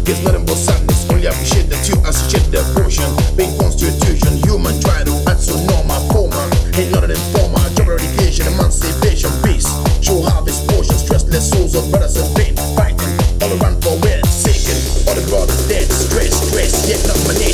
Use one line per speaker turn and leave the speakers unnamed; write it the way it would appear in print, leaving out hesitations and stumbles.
It's nothing but sadness. Only appreciate that you associate the portion. Being constitution, human try to act so normal. Former, ain't none of them former. Job eradication, emancipation, peace. Show harvest portion, stressless souls of brothers in pain. Fighting all around for where it's seeking. All the brothers dead, stress, yet not my name.